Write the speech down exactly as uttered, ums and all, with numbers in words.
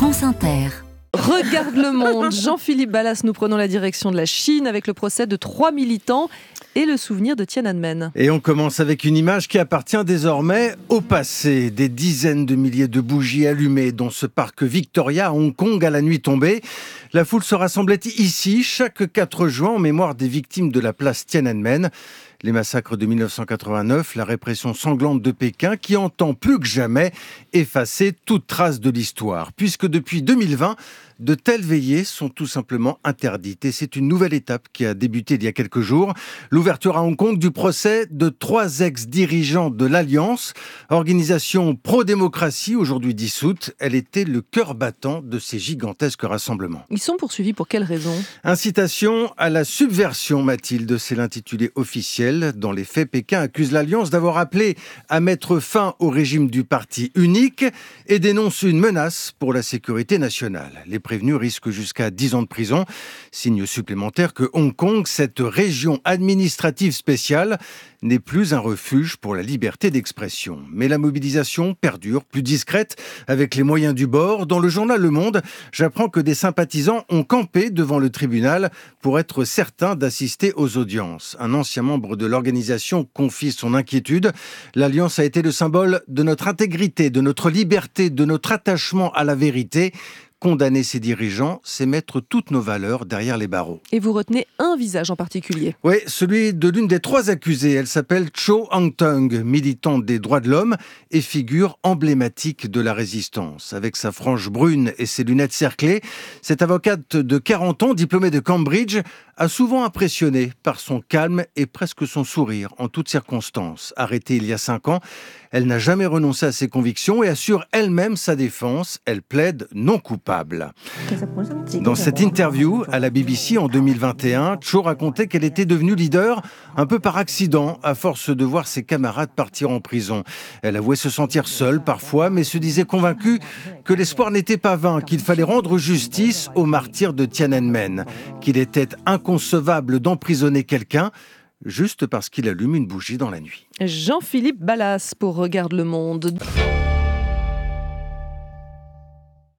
France Inter. Regarde le monde. Jean-Philippe Ballas, nous prenons la direction de la Chine avec le procès de trois militants et le souvenir de Tiananmen. Et on commence avec une image qui appartient désormais au passé. Des dizaines de milliers de bougies allumées dans ce parc Victoria à Hong Kong à la nuit tombée. La foule se rassemblait ici chaque quatre juin en mémoire des victimes de la place Tiananmen. Les massacres de dix-neuf cent quatre-vingt-neuf, la répression sanglante de Pékin qui entend plus que jamais effacer toute trace de l'histoire. Puisque depuis deux mille vingt, de telles veillées sont tout simplement interdites. Et c'est une nouvelle étape qui a débuté il y a quelques jours. L'ouverture à Hong Kong du procès de trois ex-dirigeants de l'Alliance, organisation pro-démocratie, aujourd'hui dissoute. Elle était le cœur battant de ces gigantesques rassemblements. Ils sont poursuivis pour quelles raisons ? Incitation à la subversion, Mathilde, c'est l'intitulé officiel. Dans les faits, Pékin accuse l'Alliance d'avoir appelé à mettre fin au régime du parti unique et dénonce une menace pour la sécurité nationale. Les prévenus risquent jusqu'à dix ans de prison. Signe supplémentaire que Hong Kong, cette région administrative spéciale, n'est plus un refuge pour la liberté d'expression. Mais la mobilisation perdure, plus discrète, avec les moyens du bord. Dans le journal Le Monde, j'apprends que des sympathisants ont campé devant le tribunal pour être certains d'assister aux audiences. Un ancien membre de l'organisation confie son inquiétude. L'Alliance a été le symbole de notre intégrité, de notre liberté, de notre attachement à la vérité. Condamner ses dirigeants, c'est mettre toutes nos valeurs derrière les barreaux. Et vous retenez un visage en particulier. Oui, celui de l'une des trois accusées. Elle s'appelle Cho Hang-tung, militante des droits de l'homme et figure emblématique de la résistance. Avec sa frange brune et ses lunettes cerclées, cette avocate de quarante ans, diplômée de Cambridge, a souvent impressionné par son calme et presque son sourire en toutes circonstances. Arrêtée il y a cinq ans, elle n'a jamais renoncé à ses convictions et assure elle-même sa défense. Elle plaide non coupable. Dans cette interview à la B B C en deux mille vingt et un, Cho racontait qu'elle était devenue leader un peu par accident à force de voir ses camarades partir en prison. Elle avouait se sentir seule parfois, mais se disait convaincue que l'espoir n'était pas vain, qu'il fallait rendre justice aux martyrs de Tiananmen, qu'il était inconcevable d'emprisonner quelqu'un juste parce qu'il allume une bougie dans la nuit. Jean-Philippe Ballas pour Regarde le monde.